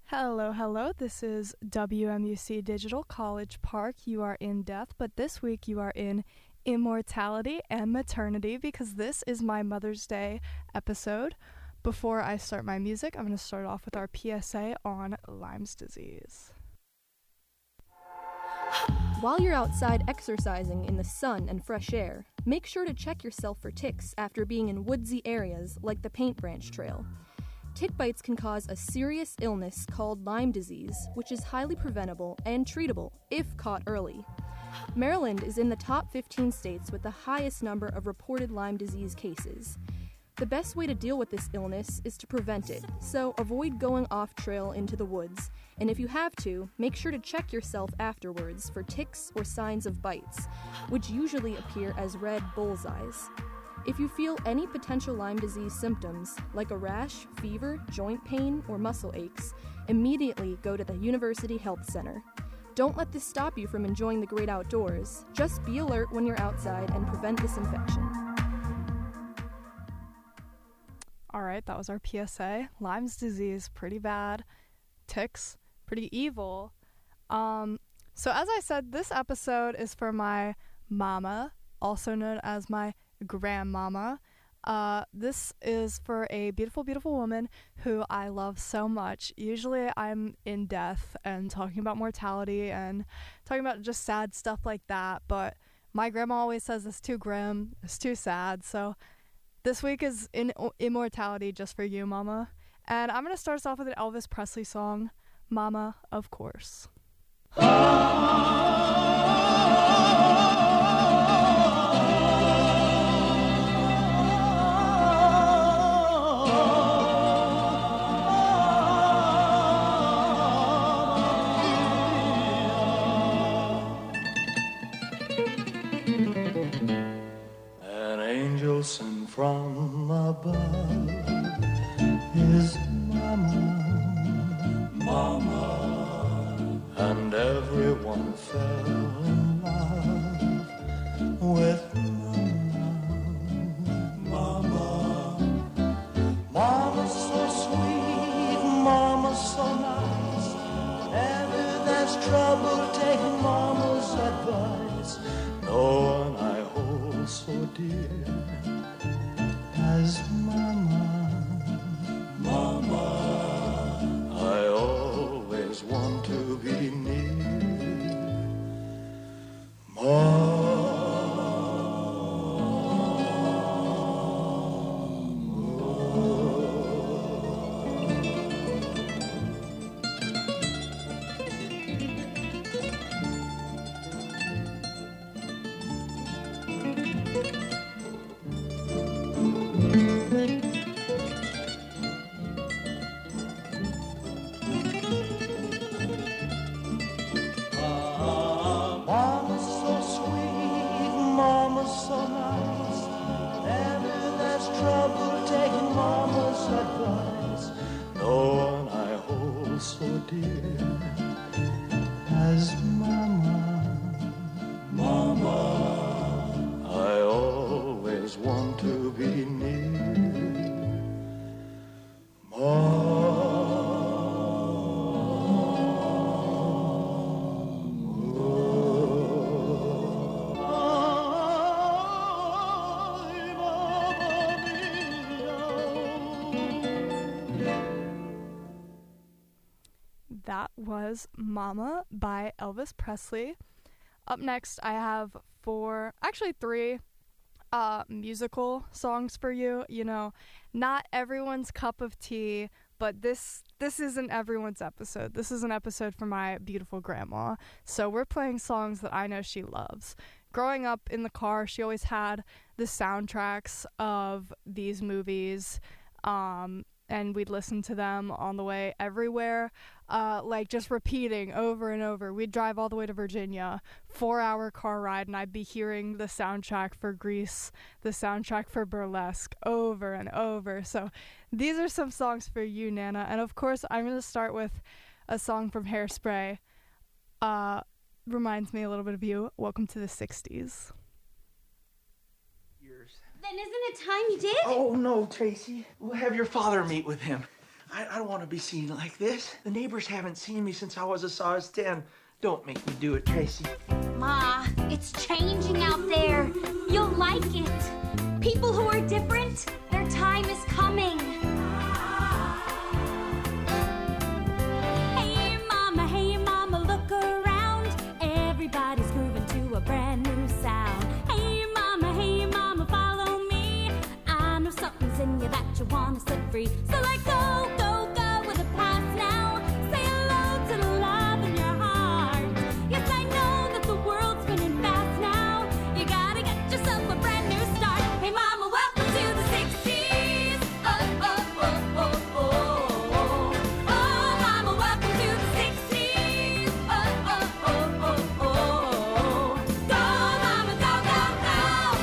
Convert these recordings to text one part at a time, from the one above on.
Hello, hello. This is WMUC Digital College Park. You are in death, but this week you are in immortality and maternity because this is my Mother's Day episode. Before I start my music, I'm going to start off with our PSA on Lyme's disease. While you're outside exercising in the sun and fresh air, make sure to check yourself for ticks after being in woodsy areas like the Paint Branch Trail. Tick bites can cause a serious illness called Lyme disease, which is highly preventable and treatable if caught early. Maryland is in the top 15 states with the highest number of reported Lyme disease cases. The best way to deal with this illness is to prevent it, so avoid going off trail into the woods, and if you have to, make sure to check yourself afterwards for ticks or signs of bites, which usually appear as red bullseyes. If you feel any potential Lyme disease symptoms, like a rash, fever, joint pain, or muscle aches, immediately go to the University Health Center. Don't let this stop you from enjoying the great outdoors. Just be alert when you're outside and prevent this infection. All right, that was our PSA. Lyme's disease, pretty bad. Ticks, pretty evil. So as I said, this episode is for my mama, also known as my grandmama. This is for a beautiful, beautiful woman who I love so much. Usually I'm in death and talking about mortality and talking about just sad stuff like that, but my grandma always says it's too grim, it's too sad, so this week is in immortality just for you, mama. And I'm going to start us off with an Elvis Presley song, Mama, of course. An angel sent from above is Mama, Mama, and everyone fell in love with Mama. Mama's so sweet, Mama's so nice. Whenever there's trouble, take Mama's advice. No one I hold so dear as Mama, Mama. I always want to be near Mama. That was Mama by Elvis Presley. Up next, I have three musical songs for you. You know, not everyone's cup of tea, but this isn't everyone's episode. This is an episode for my beautiful grandma. So we're playing songs that I know she loves. Growing up in the car, she always had the soundtracks of these movies, and we'd listen to them on the way everywhere, like just repeating over and over. We'd drive all the way to Virginia, 4-hour car ride, and I'd be hearing the soundtrack for Grease, the soundtrack for Burlesque over and over. So these are some songs for you, Nana. And of course, I'm going to start with a song from Hairspray. Reminds me a little bit of you. Welcome to the 60s. Then isn't it time you did? Oh, no, Tracy. We'll have your father meet with him. I don't want to be seen like this. The neighbors haven't seen me since I was a size 10. Don't make me do it, Tracy. Ma, it's changing out there. You'll like it. People who are different, their time is coming. Hey mama, look around. Everybody's grooving to a brand new sound. Hey mama, follow me. I know something's in you that you wanna set free. So let go with the past now. Say hello to the love in your heart. Yes, I know that the world's spinning fast now. You gotta get yourself a brand new start. Hey mama, welcome to the 60s. Oh, oh, oh, oh, oh. Oh, mama, welcome to the 60s. Oh, oh, oh, oh, oh. Go, mama, go, go, go.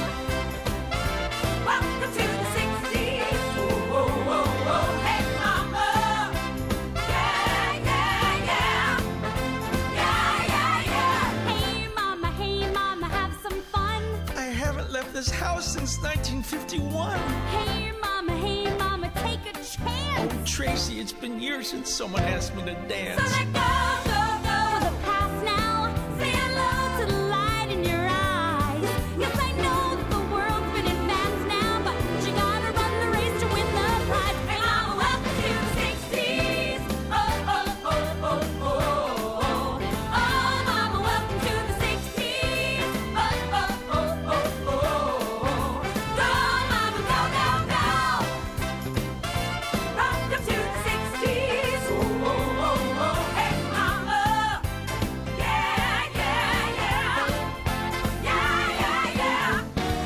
Welcome to the 60s. Oh, oh, oh, oh. Hey mama. Yeah, yeah, yeah. Yeah, yeah, yeah. Hey mama, have some fun. I haven't left this house since 1951. Hey mama, take a chance. Oh, Tracy, it's been years since someone asked me to dance. So let go with the past now. Say hello to the light in your eyes. Yes, I know that the world's spinning fast now, but you gotta run the race to win the prize. Hey mama, welcome to the 60s. Oh, oh, oh, oh, oh. Oh, mama, welcome to the 60s. Oh, oh, oh, oh, oh. Go, mama, go, go, go. Welcome to the 60s. Oh, oh, oh, oh. Hey mama. Yeah, yeah, yeah. Yeah, yeah, yeah.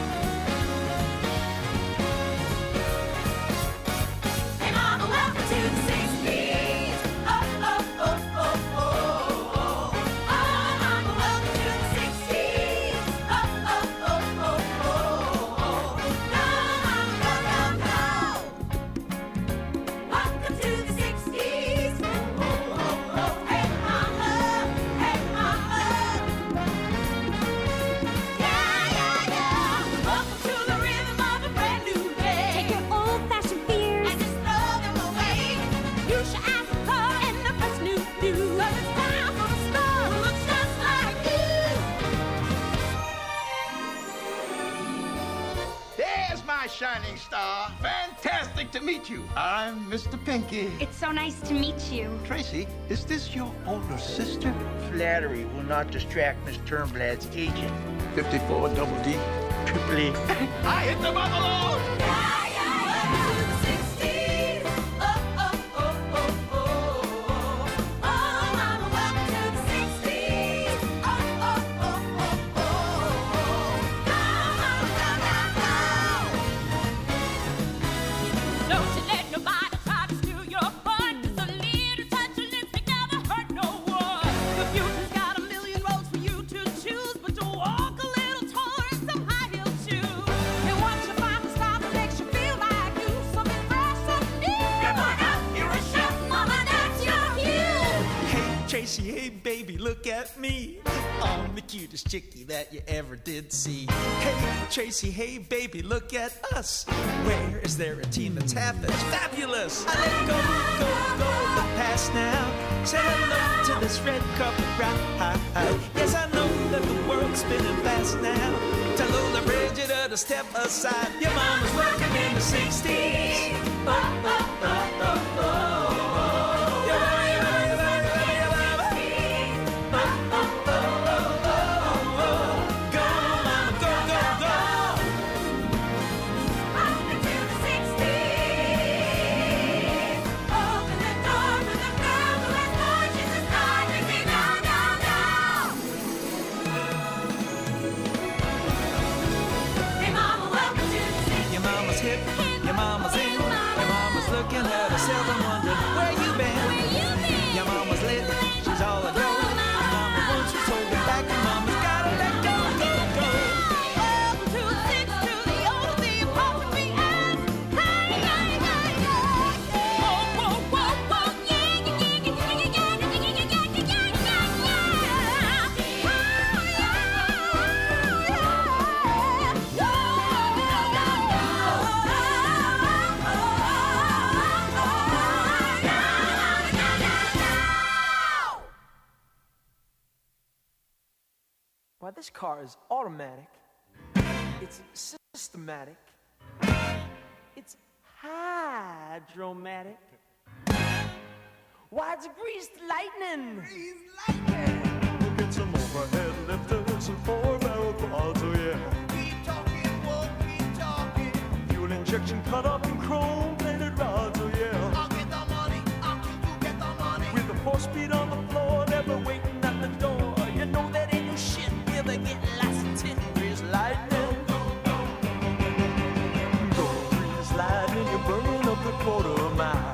Hey mama, welcome to the 60s. Oh, oh, oh, oh, oh. Oh, mama, welcome to the 60s. Oh, oh, oh, oh, oh. No, mama, go, go, go. Welcome to the 60s. Oh, oh, oh. Hey mama, hey mama. Yeah, yeah, yeah. Welcome to the rhythm of a brand new day. Take your old-fashioned fears and just throw them away. You should ask her in the fresh new you. 'Cause it's time for a star who looks just like you. There's my shining star. Fantastic to meet you. I'm Mr. Pinky. It's so nice to meet you. Tracy, is this your older sister? Flattery will not distract Miss Turnblad's agent. 54 double D. Triple E. I hit the bungalow. Yeah, yeah, yeah. To the 60s. Oh, oh, oh, oh, oh. Oh, mama, welcome to the 60s. Oh, oh, oh, oh, oh. Go, mama, go, go, go. Don't you let nobody try to steal your fun. Just a little touch of lipstick never hurt no one. The future's got a million roads for you to choose, but you walk a little taller in some high heel shoes. And once you find the style that makes you feel like you, something fresh, something new. Come on up, you're a chef, mama, that's your cue. Hey, Tracy, hey, baby, look at me. I'm the cutest chickie that you ever did see. Hey, Tracy, hey, baby, look at us. Where is there a team that's half as fabulous? I let go of the past now. Say hello to this red carpet ride. Yes, I know that the world's spinning fast now. Tell Lola Brigida to step aside. Your mama's working in the 60s. Oh, oh, oh, oh, oh. Welcome to the 60s. Open the door to the girl who has more. She's a star. Tracy, go, go, go. Hey mama, welcome to the 60s. Your mama's hip, your mama's in, your mama's looking at herself and wondering where you been. Your mama's lit, she's all aglow. Your mama wants you so get back, your mama's gotta let go, go, go. Welcome to the 60s, to the old, the apostrophe S. Hey, yeah, yeah, yeah. Whoa, whoa, whoa, whoa. Yeah, yeah, yeah, yeah, yeah, yeah, yeah, yeah, yeah, yeah, yeah, yeah. Why, this car is automatic. It's systematic. It's hydromatic. Why, it's greased lightning. Greased lightning. We'll get some overhead lifters and 4-barrel quads, oh yeah. Keep talking, whoa, keep talking. Fuel injection cut up in chrome-plated rods, oh yeah. I'll get the money, I'll kill to get the money. With the 4-speed on the floor, never waiting at the door. You know that ain't no shit, we'll be getting lots of tin. Greased lightning. Go, greased lightning, you're burning up the quarter mile.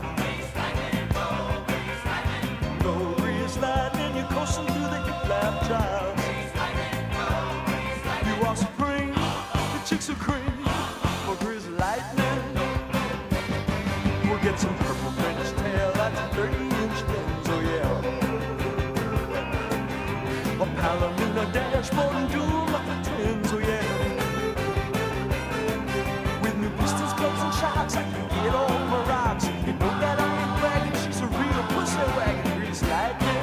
You're coasting through the hip-lap trials. You are supreme, the chicks are cream for greased lightning. We'll get some purple French tail, that's a 30-inch lens, oh yeah. A Palomino dashboard and dual muffler twins, oh yeah. With new pistons, clubs, and shocks, I can get on my rocks. You know that I ain't bragging, she's a real pussy wagon, greased lightning.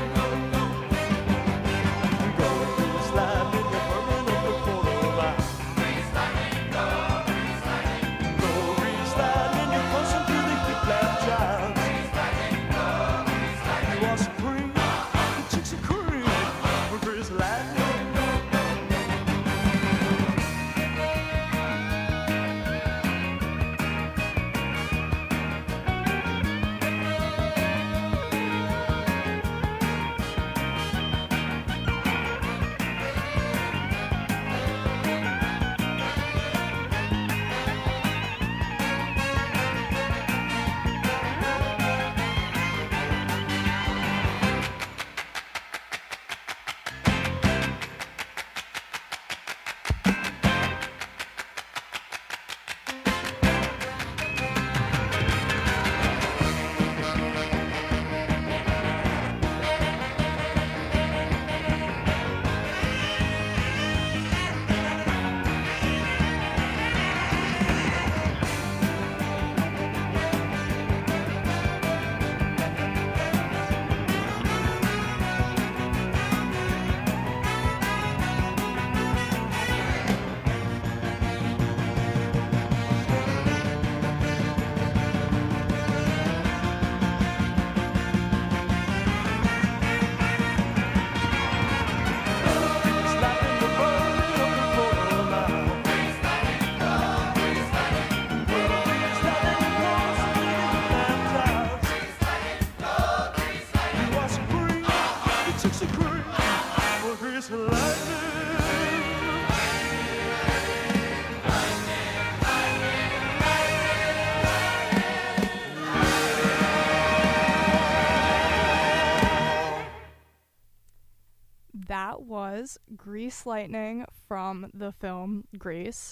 That was Grease Lightning from the film Grease.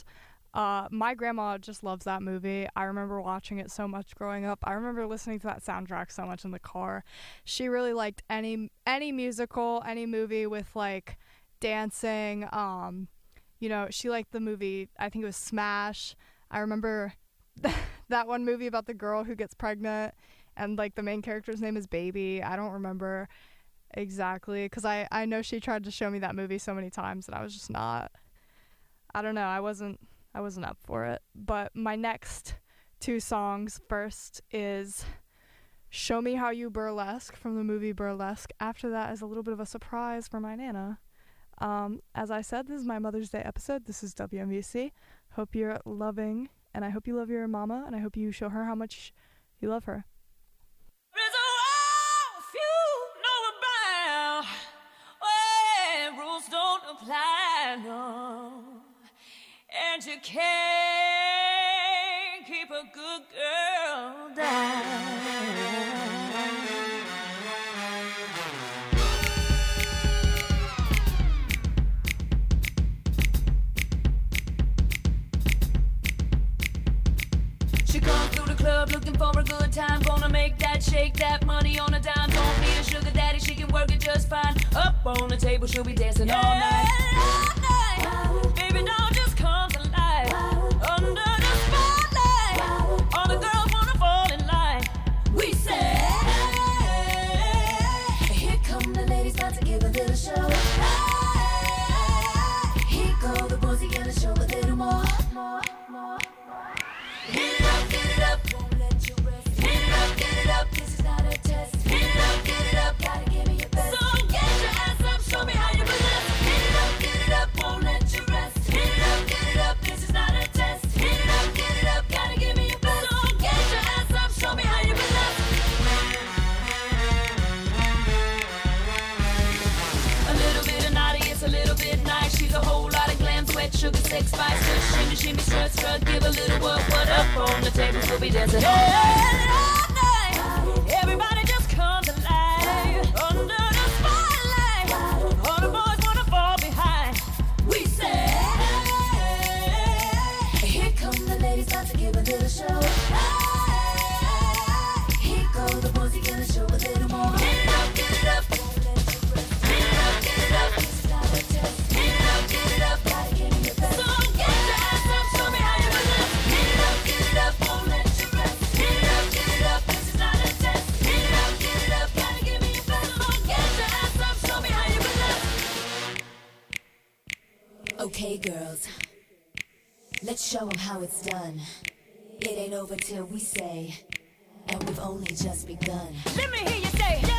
My grandma just loves that movie. I remember watching it so much growing up. I remember listening to that soundtrack so much in the car. She really liked any musical, any movie with like dancing. You know, she liked the movie, I think it was Smash. I remember that one movie about the girl who gets pregnant and like the main character's name is Baby. I don't remember exactly, because I know she tried to show me that movie so many times and I was just not, I don't know, I wasn't up for it. But my next two songs, first is Show Me How You Burlesque from the movie Burlesque. After that is a little bit of a surprise for my Nana. As I said, this is my Mother's Day episode. This is WMVC. Hope you're loving, and I hope you love your mama, and I hope you show her how much you love her. Apply, no, and you can't keep a good girl down. She comes through the club looking for a good time, gonna make that shake that money on a dime. Don't need a sugar daddy, she can work it just fine. Up on the table, she'll be dancing all night. Baby, don't just come to life. Under the spotlight, all the girls wanna fall in line. We say, here come the ladies, about to give a little show. sugar, sex, spice, just shimmy, shimmy, strut, strut, give a little what up on the tables, we'll be dancing all night. Everybody just comes alive under the spotlight. All the boys wanna fall behind. We say, here come the ladies, about to give a little show. Here go the boys, he gonna show a little more. Get it up, get it up. Get it up, get it up. This is not a test. Get it up, get it up. Gotta give me your best. So get your ass up, show me how you relax. Get it up, get it up. Won't let you rest. Get it up, get it up. This is not a test. Get it up, get it up. Gotta give me your best. So get your ass up, show me how you relax. Okay, girls. Let's show them how it's done. It ain't over till we say, and we've only just begun. Let me hear you say, yeah!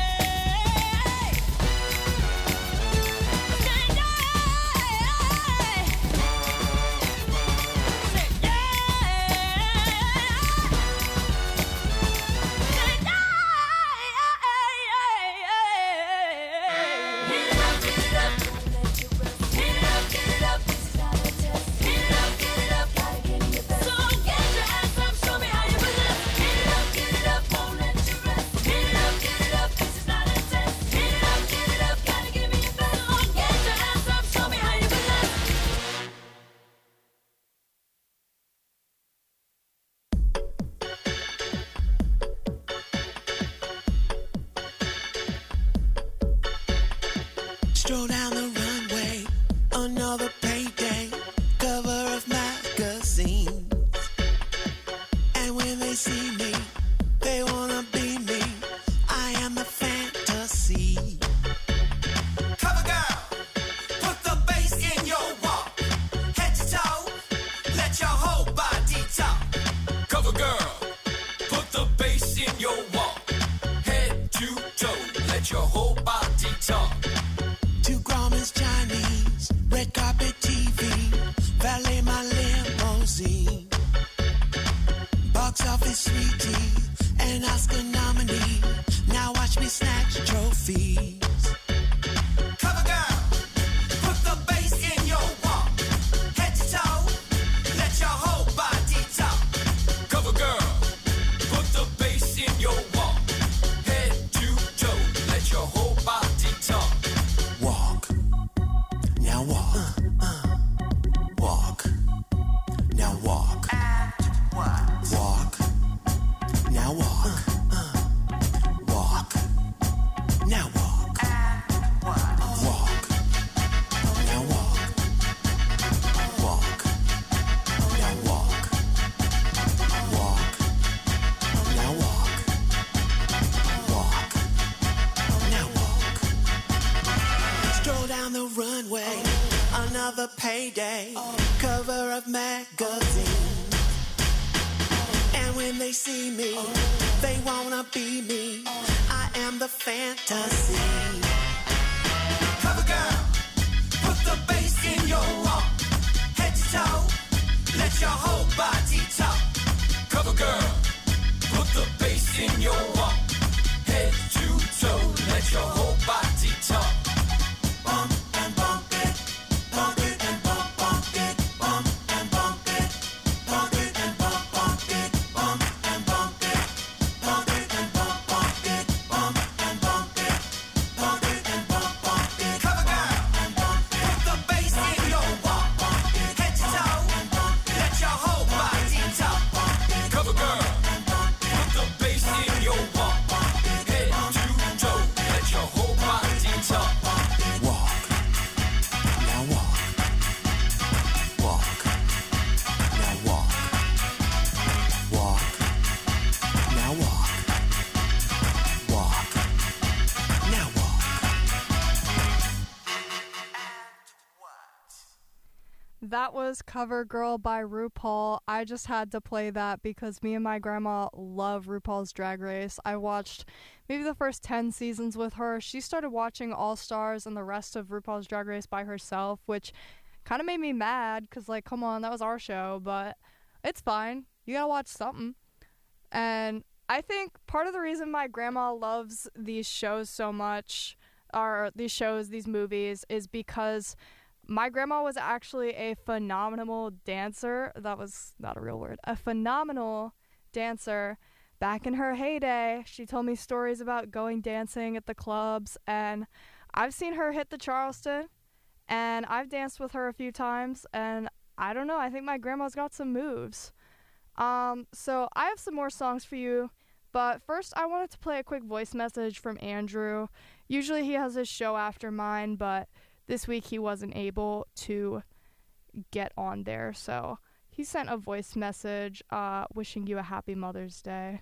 Stroll down the runway, another payday, cover of magazines. And when they see me, they wanna be me. I am the fantasy. Cover girl, put the bass in your walk. Head to toe, let your whole body talk. Cover girl, put the bass in your walk. Head to toe, let your whole body talk. Two Grauman's Chinese, red carpet TV, valet my limousine. Box office sweetie, an Oscar nominee. Now watch me snatch trophies. Cover girl, put the bass in your walk. Head to toe, let your whole body talk. Cover girl, put the bass in your walk. Head to toe, let your whole body talk. Walk, now walk, walk, now walk, walk, now walk, walk, now walk, walk, now walk, walk, now walk, walk, now walk, walk, now walk. Stroll down the runway, another payday, cover of magazine. And when they see me, they wanna be me. I am the fantasy. Cover girl, put the bass in your walk. Head to toe, let your whole body talk. Cover girl, put the bass in your walk. Head to toe, let your whole body talk. Bump and bump it, bump it and bump, bump it, bump and bump it, bump it and bump, bump it, bump and bump it, bump it and bump, bump it, bump and bump it, bump it and bump, bump it. Cover girl, And bump it, put the bass in your walk. Head to toe, let your whole body talk. Cover girl, put the bass in your walk. Head to toe, let your whole body talk. walk, now walk, walk, now walk, walk, now walk, walk, now walk. That was Cover Girl by RuPaul. I just had to play that because me and my grandma love RuPaul's Drag Race. I watched maybe the first 10 seasons with her. She started watching All Stars and the rest of RuPaul's Drag Race by herself, which kind of made me mad because, like, come on, that was our show, but it's fine. You gotta watch something. And I think part of the reason my grandma loves these shows so much, or these shows, these movies, is because My grandma was actually a phenomenal dancer. That was not a real word. A phenomenal dancer back in her heyday. She told me stories about going dancing at the clubs, and I've seen her hit the Charleston, and I've danced with her a few times, and I don't know, I think my grandma's got some moves. So I have some more songs for you, but first I wanted to play a quick voice message from Andrew. Usually he has his show after mine, but this week he wasn't able to get on there, so he sent a voice message wishing you a happy Mother's Day.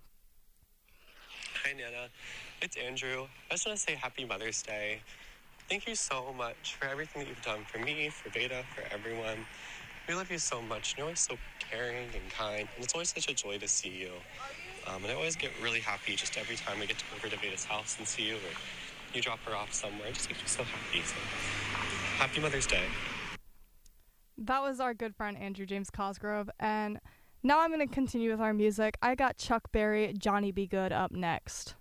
Hi, Nana. It's Andrew. I just want to say happy Mother's Day. Thank you so much for everything that you've done for me, for Beta, for everyone. We love you so much. You're always so caring and kind, and it's always such a joy to see you. And I always get really happy just every time I get to go over to Beta's house and see you, or you drop her off somewhere. It just makes me so happy. So, happy Mother's Day. That was our good friend Andrew James Cosgrove, and now I'm going to continue with our music. I got Chuck Berry, Johnny Be Good up next.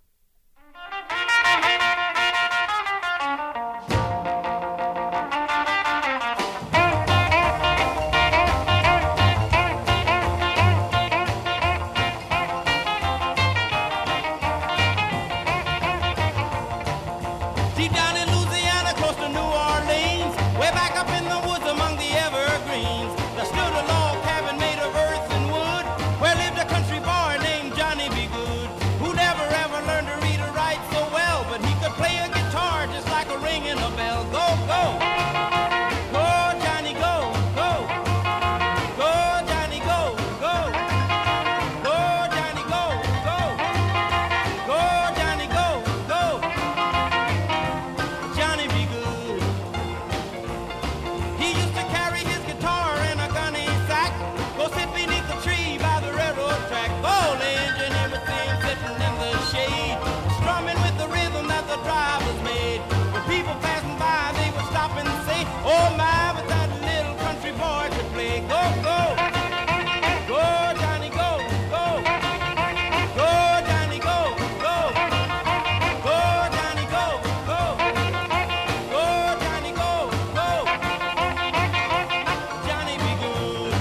Deep down in Louisiana, close to New Orleans, way back up in the woods among the evergreens, there stood a log cabin made of earth and wood, where lived a country boy named Johnny Be Good, who never ever learned to read or write so well, but he could play a guitar just like a ringing a bell. Go, go! Go, Johnny, go, go! Go, Johnny, go, go! Go, Johnny, go, go! Go, Johnny, go, go! Johnny Be Good. He used to carry his guitar in a gunny sack, go sit beneath the tree by the railroad track. Old engine, everything sitting in the shade, strumming with the rhythm that the drivers made. When people passing by, they would stop and say, oh my, but that little country boy could play. Go, go! Go, Johnny, go, go! Go, Johnny, go, go! Go, Johnny, go, go! Go, Johnny, go, go! Johnny Be Good.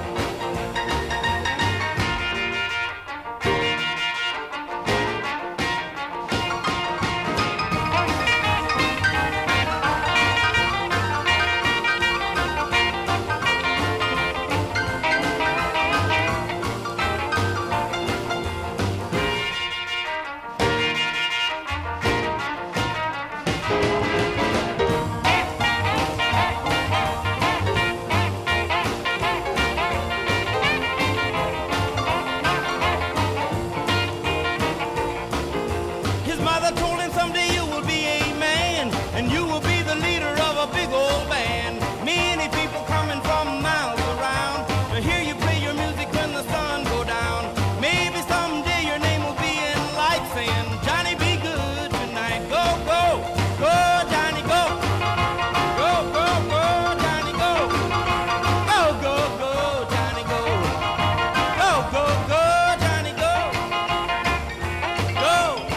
His mother told him someday you will be a man, and you will be the leader of a big old band. Many people coming from miles around to hear you play your music when the sun go down. Maybe someday your name will be in lights saying, Johnny Be Good tonight. Go, go, go, Johnny, go. Go, go, go, Johnny, go. Go, go, go, Johnny, go. Go, go, go, Johnny, go. Go.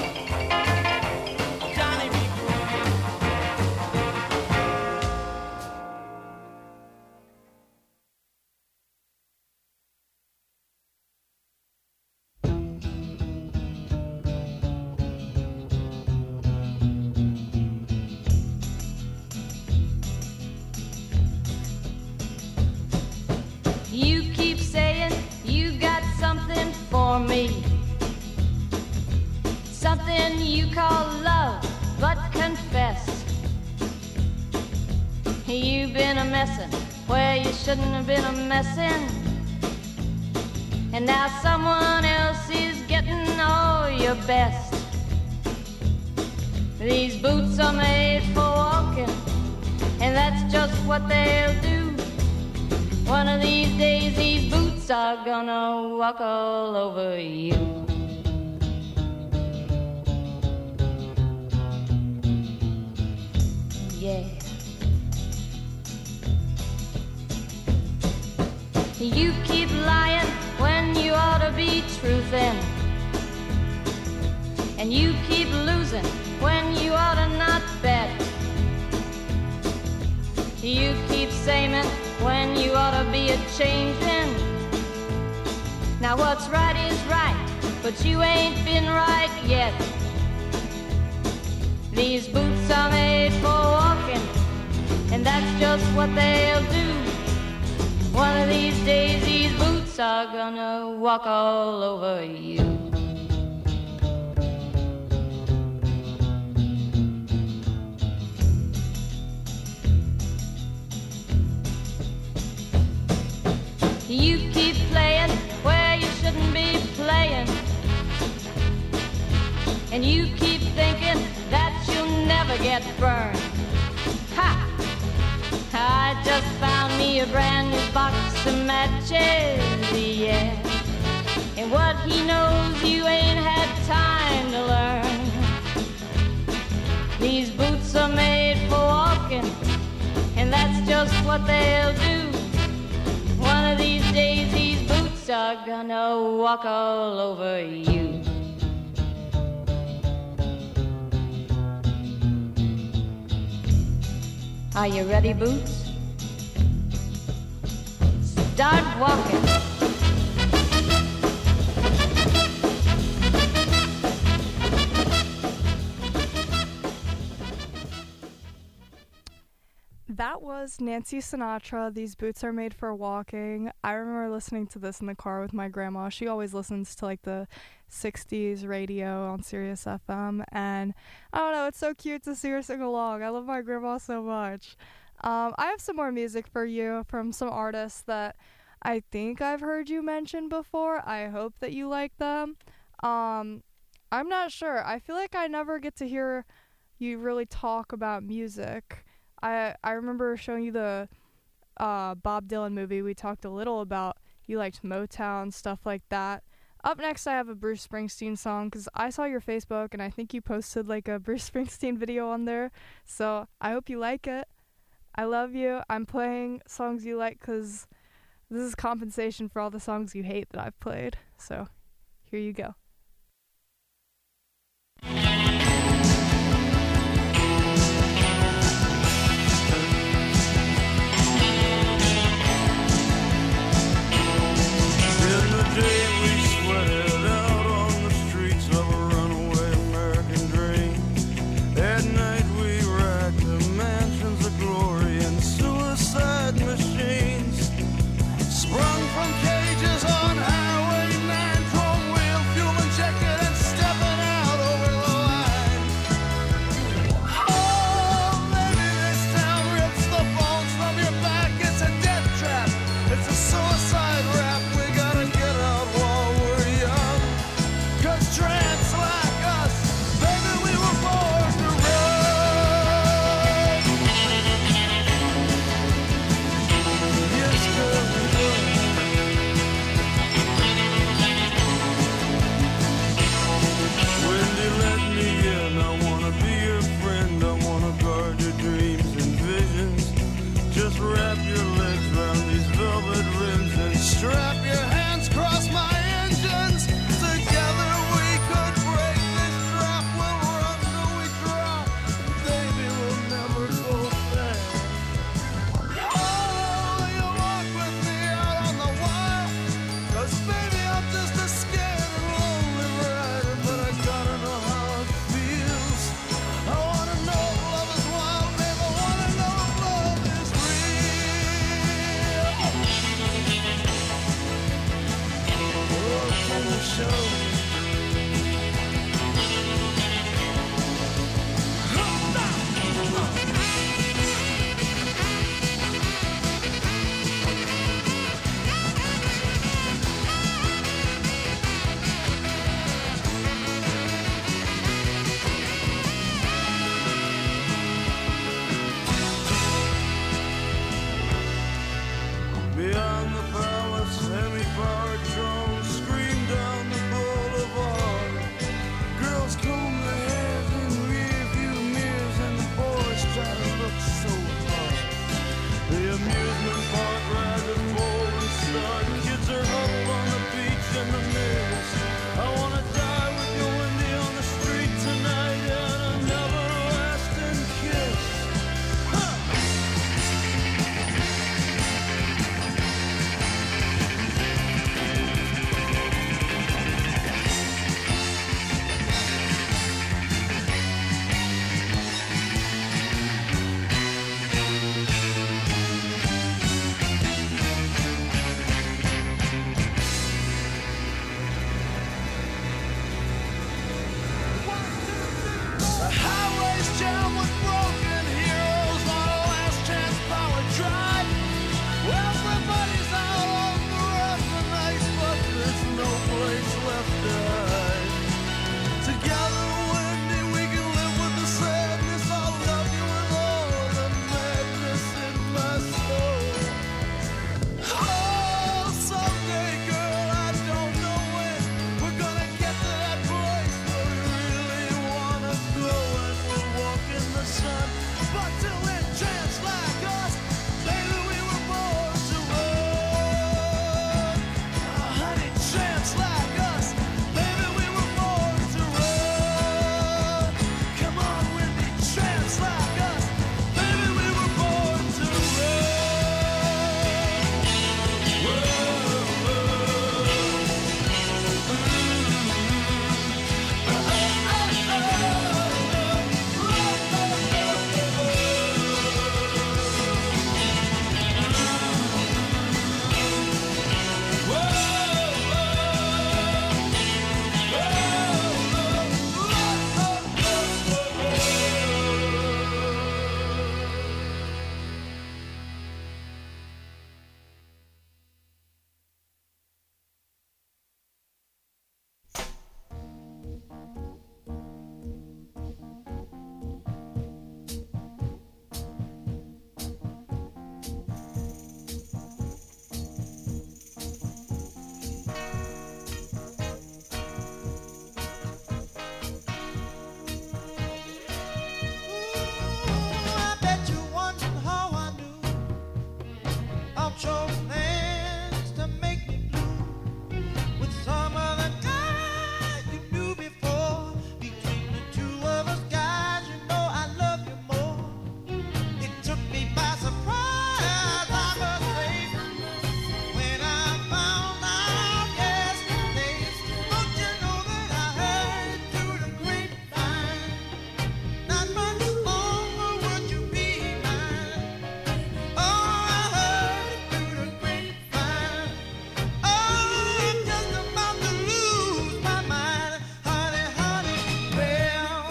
Johnny Be Good. You keep saying you got something for me, something you call love, but confess you've been a messin' where you shouldn't have been a messin', and now someone else is getting all your best. These boots are made for walking, and that's just what they'll do. One of these days these boots are gonna walk all over you. Yeah. You keep lying when you ought to be truthin', and you keep losing when you ought to not bet. You keep saying when you ought to be a changing. Now what's right is right, but you ain't been right yet. These boots are made for walking, and that's just what they'll do. One of these days these boots are gonna walk all over you. You keep playing where you shouldn't be playing, and you keep thinking that you'll never get burned. Ha! I just found me a brand new box of matches, yeah. And what he knows you ain't had time to learn. These boots are made for walking, and that's just what they'll do. One of these days these boots are gonna walk all over you. Are you ready, Boots? Start walking. That was Nancy Sinatra, These Boots Are Made for Walking. I remember listening to this in the car with my grandma. She always listens to like the 60s radio on Sirius FM, and I don't know, it's so cute to see her sing along. I love my grandma so much. I have some more music for you from some artists that I think I've heard you mention before. I hope that you like them. I'm not sure. I feel like I never get to hear you really talk about music. I remember showing you the Bob Dylan movie. We talked a little about you liked Motown, stuff like that. Up next, I have a Bruce Springsteen song because I saw your Facebook and I think you posted like a Bruce Springsteen video on there. So I hope you like it. I love you. I'm playing songs you like because this is compensation for all the songs you hate that I've played. So here you go. Day we sweated out on the streets of a runaway American dream. At night we racked the mansions of glory and suicide machines. Sprung from cages on Highway 9, chrome wheel, fuel broken heroes on a last chance power drive. Everybody's out on the run tonight, but there's no place left to hide. Together, Wendy, we can live with the sadness. I'll love you with all the madness in my soul. Oh, someday, girl, I don't know when we're gonna get to that place where we really wanna go, and we'll walk in the sun. But till then, chance like us, baby, we were born to run. Oh, honey, chance like us, baby, we were born to run. Come on, Wendy, chance like us, baby, we were born to run. I bet you're wondering how I knew I'll chose plans to make me blue with some other guy you knew before. Between the two of us guys, you know I love you more. It took me by surprise, I must say, when I found out yesterday. Don't you know that I heard it through the grapevine? Not much longer would you be mine. Oh, I heard it through the grapevine. Oh, I'm just about to lose my mind, honey, honey. Well,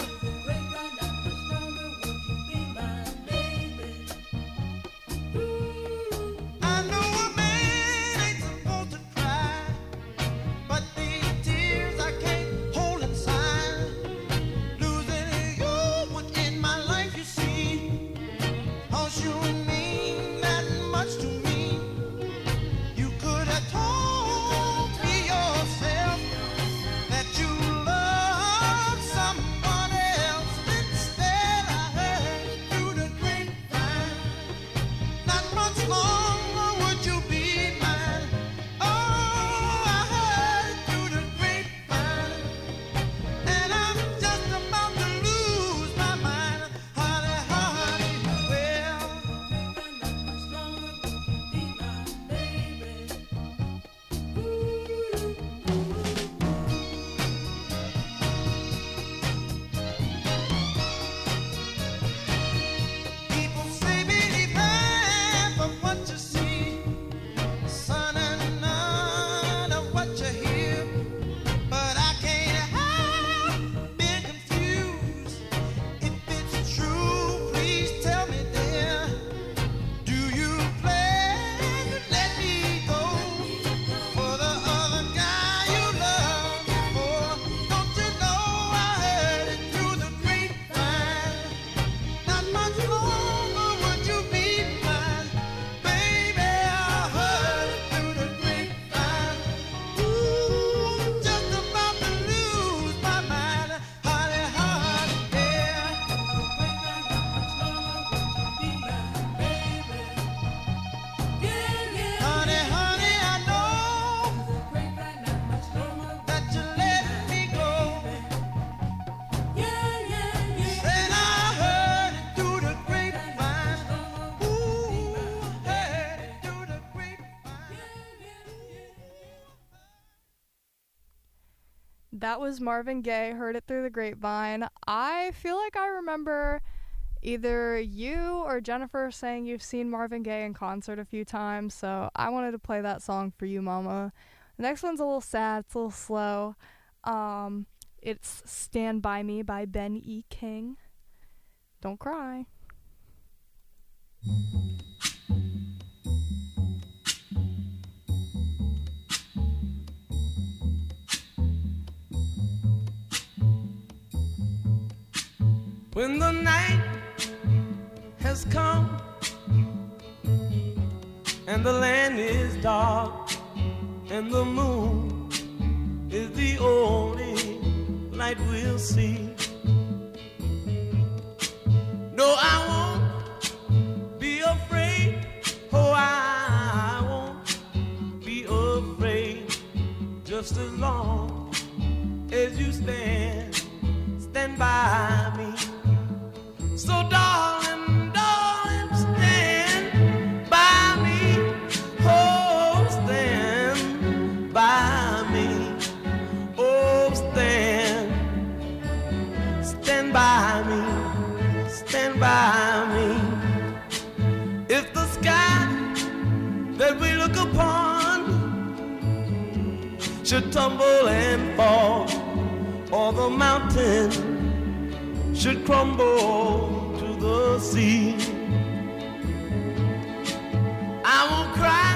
I know a man ain't supposed to cry, but these tears I can't hold inside. Losing you was in my life, you see. 'Cause you mean that much to me. You could have told me yourself that you love someone else. Instead, I heard it through the grapevine. Not much longer would you be mine. Oh, I heard it through the grapevine. And I'm just about to lose my mind, honey, honey. Well, people say believe half of what you see, son, and none of what you hear. But I can't help being confused. If it's true, please tell me, dear. Do you plan to let me go for the other guy you love before? Don't you know I heard it through the grapevine? Not much longer would you be mine, baby. I heard it through the grapevine. Ooh, I'm just about to lose my mind, honey, honey, yeah. Honey, honey, I know that you let me go. Said I heard it through the grapevine. Ooh, heard it through the grapevine. That was Marvin Gaye, Heard It Through the Grapevine. I feel like I remember either you or Jennifer saying you've seen Marvin Gaye in concert a few times, so I wanted to play that song for you, Mama. The next one's a little sad, it's a little slow. It's Stand By Me by Ben E. King. Don't cry. When the night has come and the land is dark and the moon is the only light we'll see. No, I won't be afraid. Oh, I won't be afraid. Just as long as you stand by me. So darling, darling, stand by me. Oh, stand by me. Oh, stand by me. Stand by me. If the sky that we look upon should tumble and fall, or the mountain should crumble to the sea, I won't cry,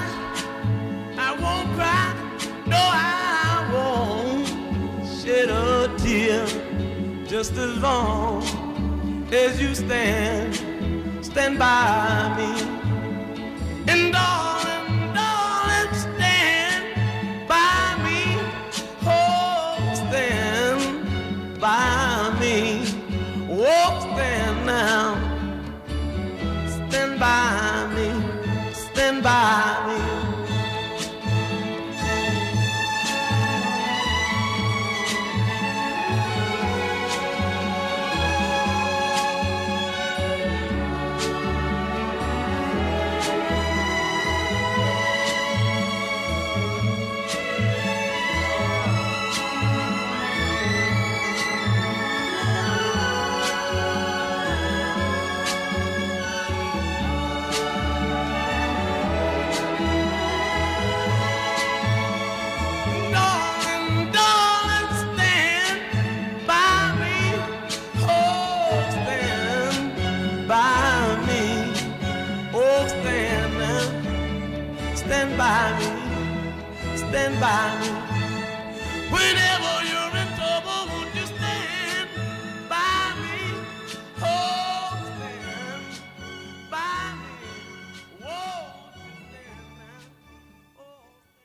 no, I won't shed a tear, just as long as you stand by me. And darling, darling, stand by me. Oh, stand by me. Oh, stand now. Stand by me. Stand by me. Stand by me, stand by me. Whenever you're in trouble, won't you stand by me? Oh, stand by me. Whoa, stand now. Oh.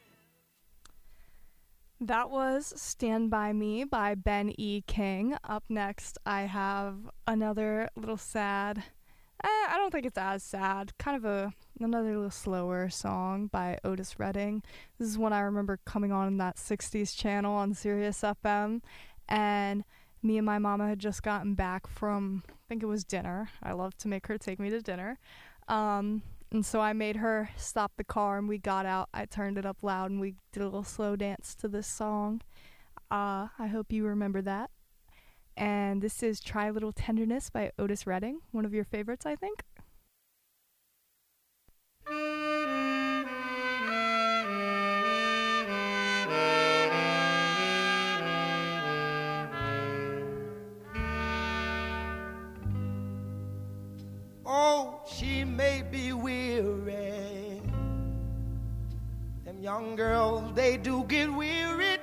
That was Stand By Me by Ben E. King. Up next, I have another little sad, I don't think it's as sad, kind of another little slower song by Otis Redding. This is one I remember coming on that 60s channel on Sirius FM, and me and my mama had just gotten back from, I think it was dinner. I love to make her take me to dinner. And so I made her stop the car, and we got out. I turned it up loud, and we did a little slow dance to this song. I hope you remember that. And this is Try a Little Tenderness by Otis Redding, one of your favorites, I think. Oh, she may be weary. Them young girls, they do get wearied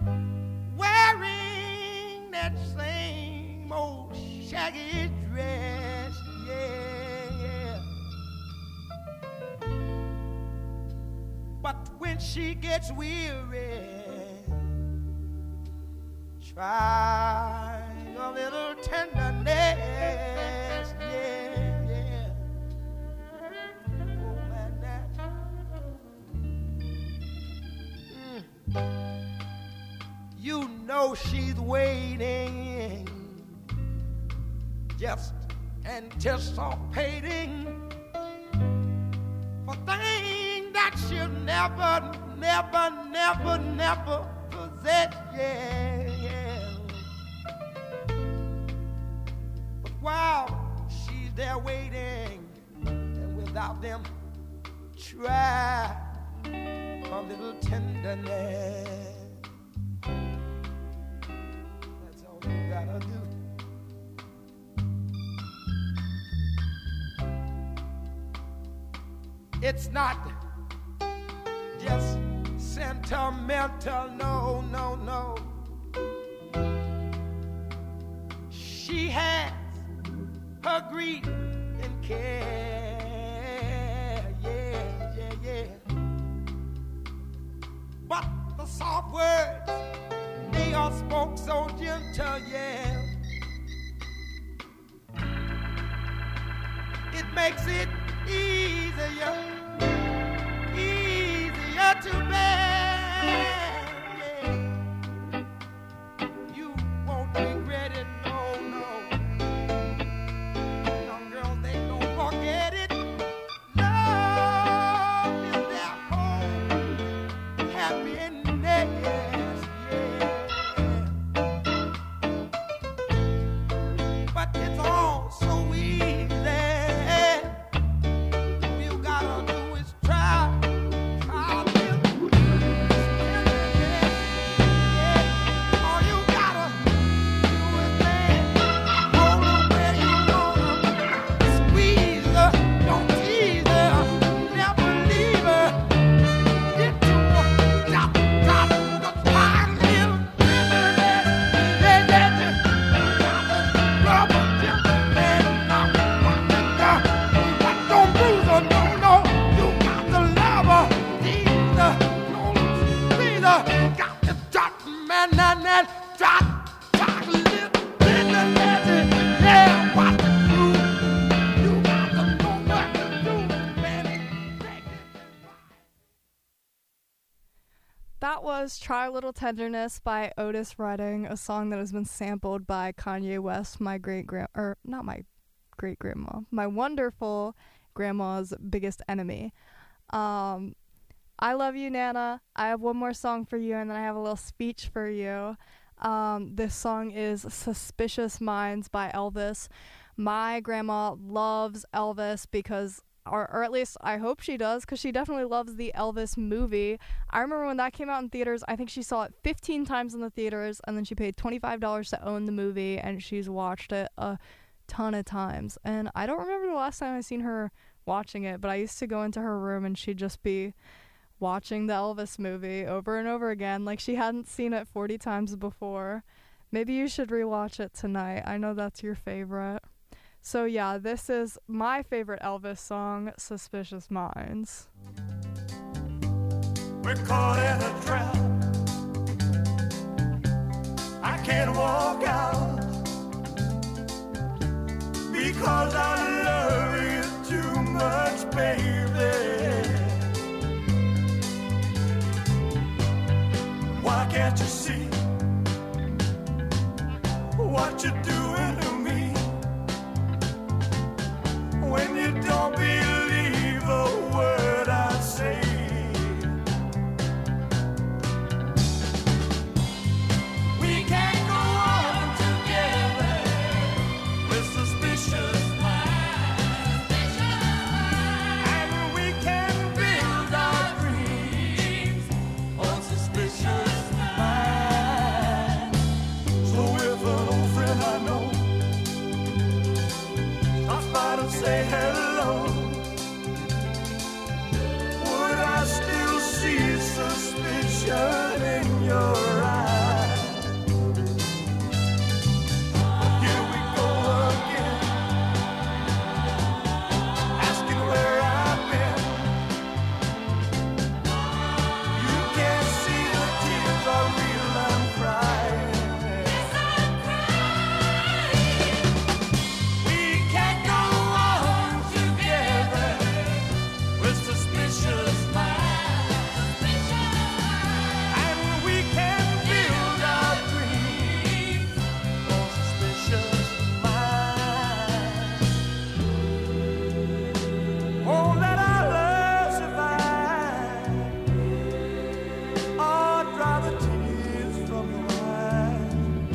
wearing that same old shaggy dress, yeah. But when she gets weary, try a little tenderness, yeah. Oh, man, that. You know she's waiting, just anticipating for things that she'll never possess, yeah. But while she's there waiting, and without them, try a little tenderness. That's all you gotta do. It's not just sentimental, no, no, no. She has her grief and care, yeah, yeah, yeah. But the soft words, they are spoke so gentle, yeah. It makes it easier to bear, yeah. You won't regret it, no, no. Some girls, they don't forget it. Love is their home, happiness, yeah. But it's all so easy. That was Try a Little Tenderness by Otis Redding, a song that has been sampled by Kanye West, my wonderful grandma's biggest enemy. I love you, Nana. I have one more song for you, and then I have a little speech for you. This song is Suspicious Minds by Elvis. My grandma loves Elvis because, or at least I hope she does, because she definitely loves the Elvis movie. I remember when that came out in theaters, I think she saw it 15 times in the theaters, and then she paid $25 to own the movie, and she's watched it a ton of times. And I don't remember the last time I seen her watching it, but I used to go into her room and she'd just be watching the Elvis movie over and over again like she hadn't seen it 40 times before. Maybe you should rewatch it tonight. I know that's your favorite. So yeah, this is my favorite Elvis song, Suspicious Minds. We're caught in a trap. I can't walk out because I love you too much, baby. Why can't you see what you're doing to me? When you don't believe a word I say, we can't go on together with suspicious minds, and we can build our dreams on suspicious minds. So if an old friend I know stops by to say hello, would I still see suspicion in your eyes? Here we go again, asking where I've been. You can't see the tears are real, I'm crying. We can't go on together with suspicious minds, and we can build our dreams on suspicious minds. Oh, let our love survive. Oh, dry the tears from your eyes.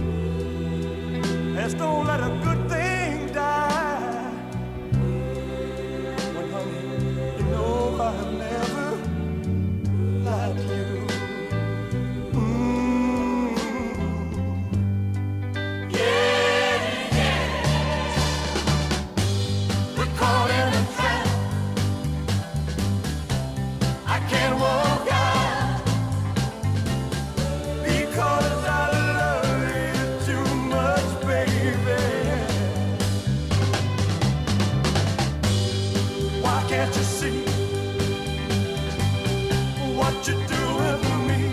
Just don't let a good thing die. When, honey, you know I've never lied to you. Yeah, yeah. We're caught in a trap. Can't you see what you're doing to me?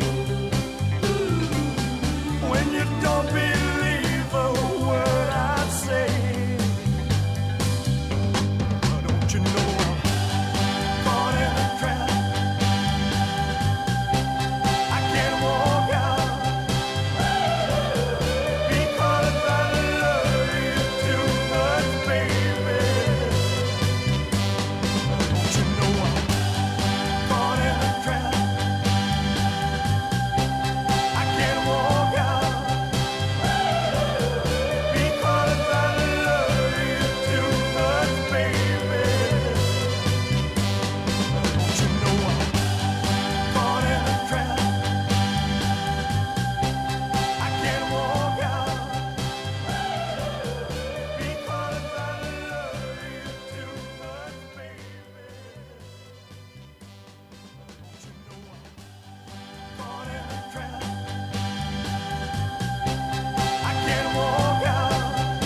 When you don't believe a word I say, don't you know I'm caught in a trap? I can't walk out because I love you too much, baby. Don't you know I'm caught in a trap? I can't walk out because I love you too much, baby. Don't you know I'm caught in a trap? I can't walk out because I love you too much, baby. Don't you know I'm caught in a trap? I can't walk out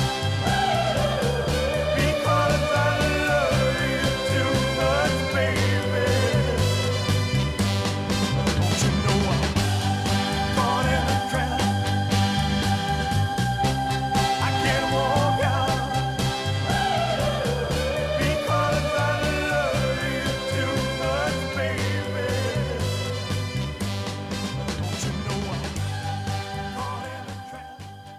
because I love you too much, baby. Don't you know I'm caught in a trap? I can't walk out because I love you too much, baby. Don't you know I'm caught in a trap?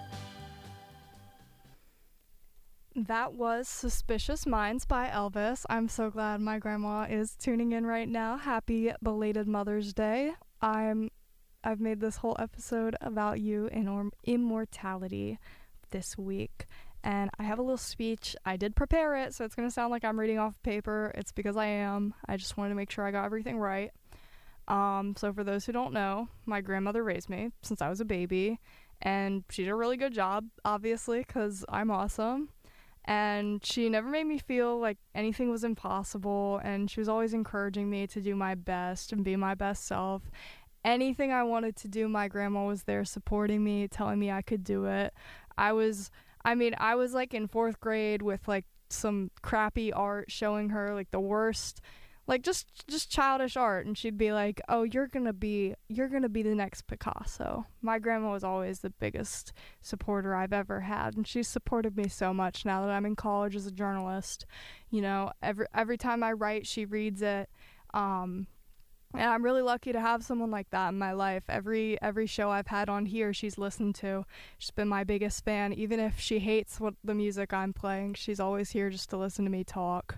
That was Suspicious Minds by Elvis. I'm so glad my grandma is tuning in right now. Happy belated Mother's Day. I've made this whole episode about you and immortality this week. And I have a little speech. I did prepare it, so it's going to sound like I'm reading off paper. It's because I am. I just wanted to make sure I got everything right. So for those who don't know, my grandmother raised me since I was a baby. And she did a really good job, obviously, because I'm awesome. And she never made me feel like anything was impossible, and she was always encouraging me to do my best and be my best self. Anything I wanted to do, my grandma was there supporting me, telling me I could do it. I was like in 4th grade with like some crappy art, showing her like the worst, like just childish art, and she'd be like, "Oh, you're gonna be the next Picasso." My grandma was always the biggest supporter I've ever had, and she's supported me so much now that I'm in college as a journalist. You know, every time I write, she reads it. And I'm really lucky to have someone like that in my life. Every show I've had on here, she's listened to. She's been my biggest fan. Even if she hates the music I'm playing, she's always here just to listen to me talk.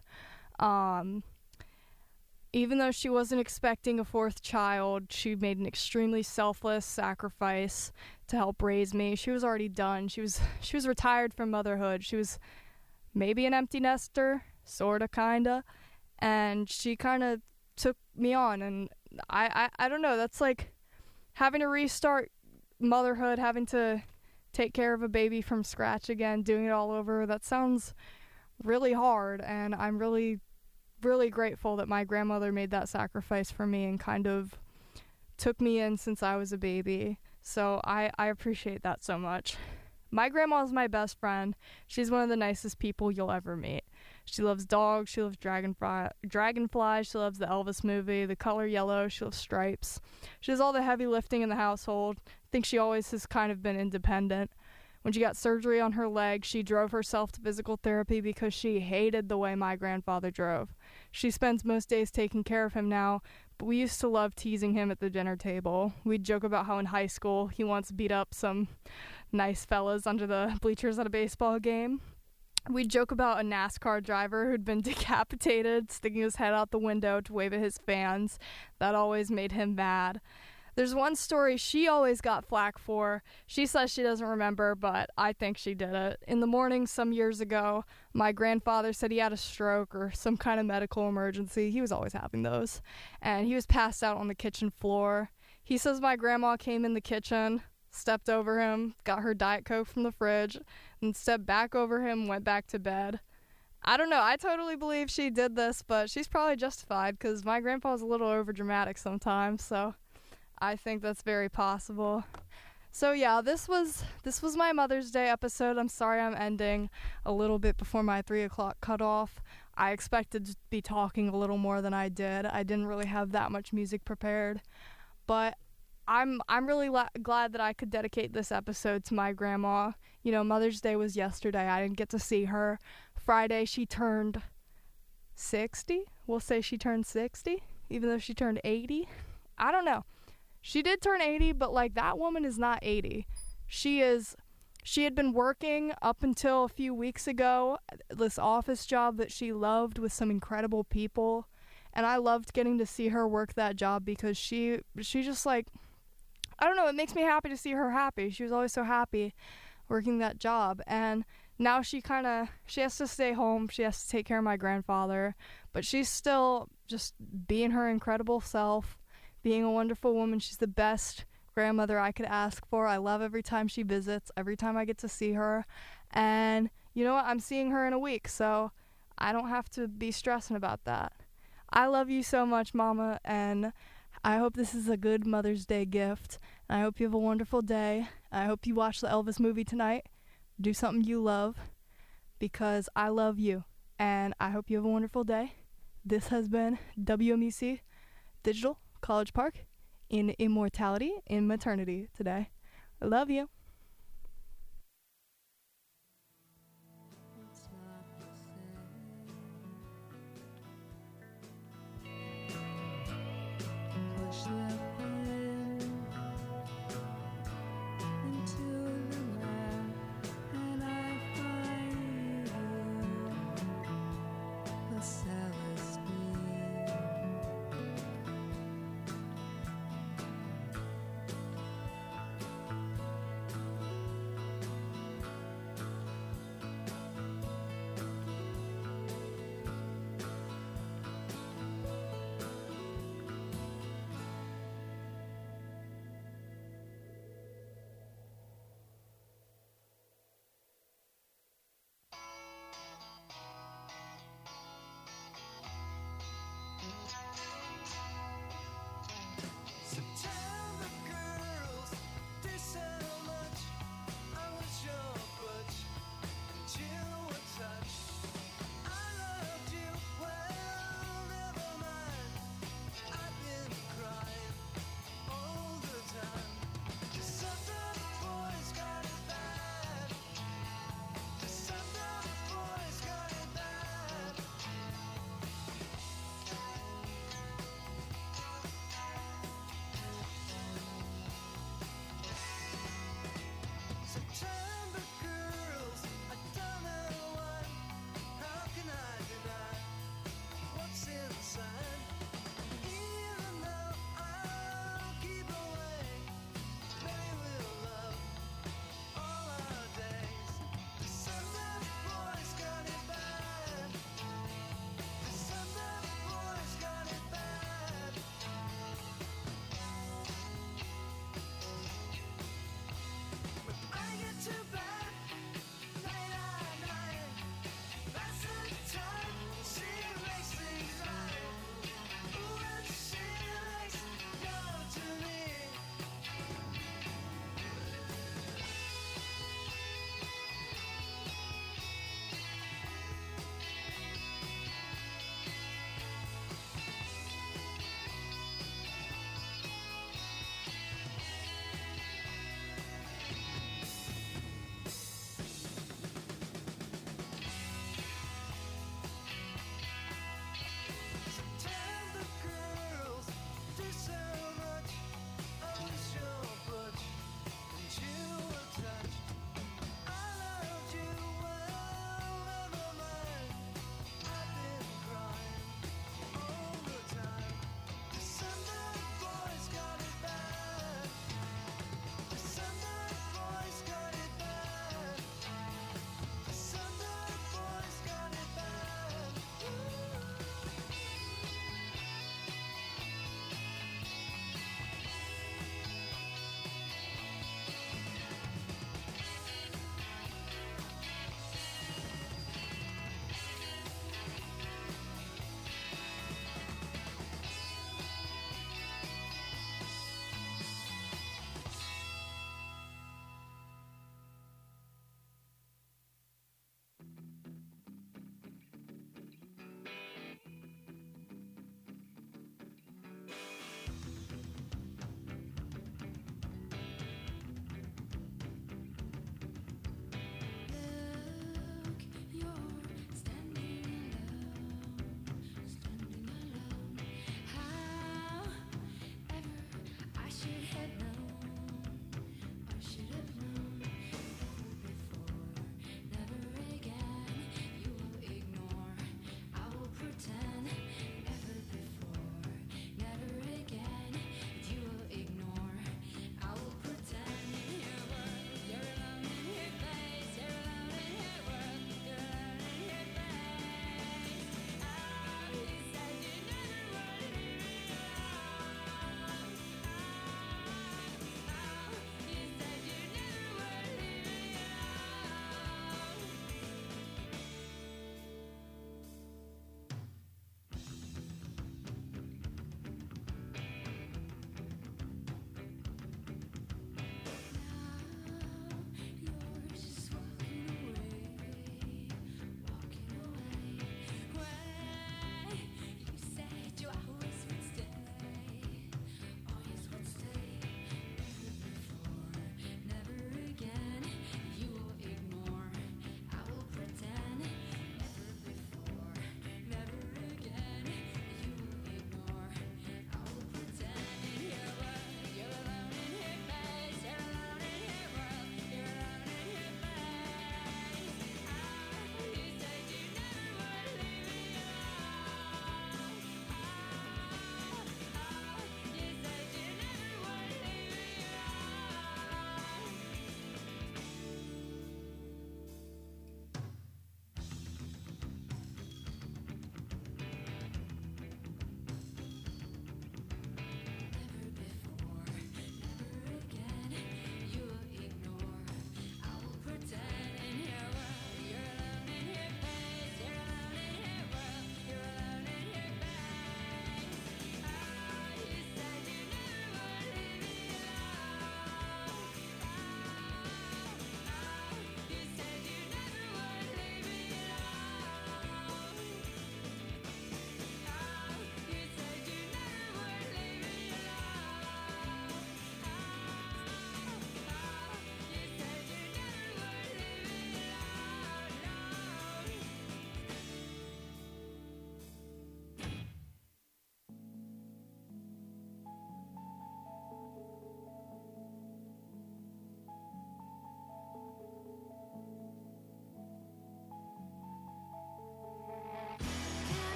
Even though she wasn't expecting a 4th child, she made an extremely selfless sacrifice to help raise me. She was already done. She was retired from motherhood. She was maybe an empty nester, sorta, kinda, and she kind of took me on. And I don't know. That's like having to restart motherhood, having to take care of a baby from scratch again, doing it all over. That sounds really hard, and I'm really grateful that my grandmother made that sacrifice for me and kind of took me in since I was a baby. So I appreciate that so much. My grandma is my best friend. She's one of the nicest people you'll ever meet. She loves dogs. She loves dragonflies. She loves the Elvis movie, the color yellow. She loves stripes. She does all the heavy lifting in the household. I think she always has kind of been independent. When she got surgery on her leg, she drove herself to physical therapy because she hated the way my grandfather drove. She spends most days taking care of him now, but we used to love teasing him at the dinner table. We'd joke about how in high school he once beat up some nice fellas under the bleachers at a baseball game. We'd joke about a NASCAR driver who'd been decapitated, sticking his head out the window to wave at his fans. That always made him mad. There's one story she always got flack for. She says she doesn't remember, but I think she did it. In the morning some years ago, my grandfather said he had a stroke or some kind of medical emergency. He was always having those. And he was passed out on the kitchen floor. He says my grandma came in the kitchen, stepped over him, got her Diet Coke from the fridge, and stepped back over him, went back to bed. I don't know. I totally believe she did this, but she's probably justified because my grandpa's a little overdramatic sometimes, so I think that's very possible. So yeah, this was my Mother's Day episode. I'm sorry I'm ending a little bit before my 3 o'clock cutoff. I expected to be talking a little more than I did. I didn't really have that much music prepared, but I'm really glad that I could dedicate this episode to my grandma. You know, Mother's Day was yesterday. I didn't get to see her. Friday, she turned 60. We'll say she turned 60, even though she turned 80. I don't know. She did turn 80, but, like, that woman is not 80. She had been working up until a few weeks ago, this office job that she loved with some incredible people. And I loved getting to see her work that job because she just, like, I don't know, it makes me happy to see her happy. She was always so happy working that job. And now she has to stay home. She has to take care of my grandfather. But she's still just being her incredible self, being a wonderful woman. She's the best grandmother I could ask for. I love every time she visits, every time I get to see her. And you know what? I'm seeing her in a week, so I don't have to be stressing about that. I love you so much, Mama, and I hope this is a good Mother's Day gift. I hope you have a wonderful day. I hope you watch the Elvis movie tonight. Do something you love, because I love you. And I hope you have a wonderful day. This has been WMUC Digital College Park in immortality in maternity today. I love you.